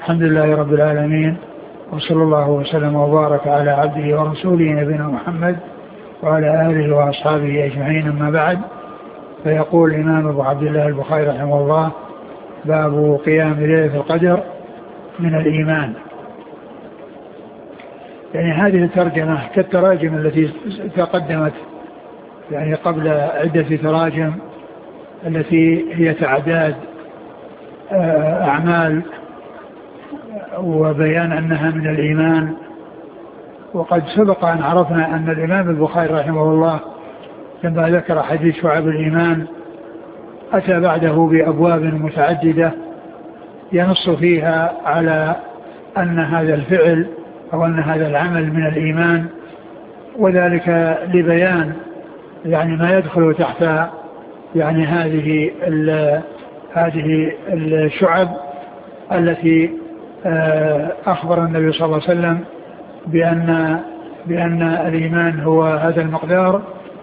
الحمد لله رب العالمين، وصلى الله وسلم وبارك على عبده ورسوله نبينا محمد وعلى آله وأصحابه أجمعين. أما بعد، فيقول الإمام أبو عبد الله البخاري رحمه الله: باب قيام ليلة القدر من الإيمان. يعني هذه الترجمة كالتراجم التي تقدمت يعني قبل عدة تراجم التي هي تعداد أعمال وبيان أنها من الإيمان. وقد سبق أن عرفنا أن الإمام البخاري رحمه الله لما ذكر حديث شعب الإيمان أتى بعده بأبواب متعددة ينص فيها على أن هذا الفعل أو أن هذا العمل من الإيمان، وذلك لبيان يعني ما يدخل تحت يعني هذه الشعب التي أخبر النبي صلى الله عليه وسلم بأن الإيمان هو هذا المقدار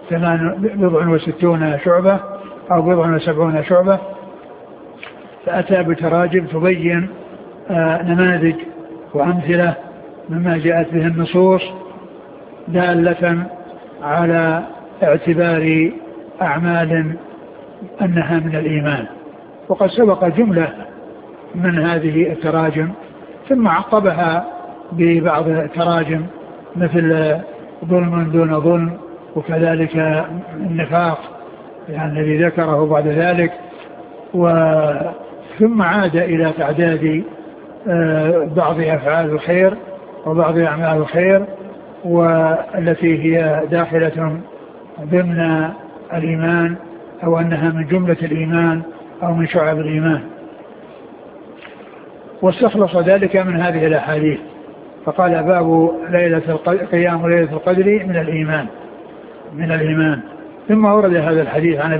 67 شعبة أو 70 شعبة. فأتى بتراجم تبين نماذج وأمثلة مما جاءت به النصوص دالة على اعتبار أعمال أنها من الإيمان. وقد سبق جملة من هذه التراجم ثم عقبها ببعض التراجم مثل ظلم دون ظلم، وكذلك النفاق يعني الذي ذكره بعد ذلك، ثم عاد إلى تعداد بعض أفعال الخير وبعض أعمال الخير والتي هي داخلة ضمن الإيمان أو أنها من جملة الإيمان أو من شعب الإيمان، واستخلص ذلك من هذه الأحاديث. فقال: باب قيام ليلة القدر من الإيمان. ثم ورد هذا الحديث عن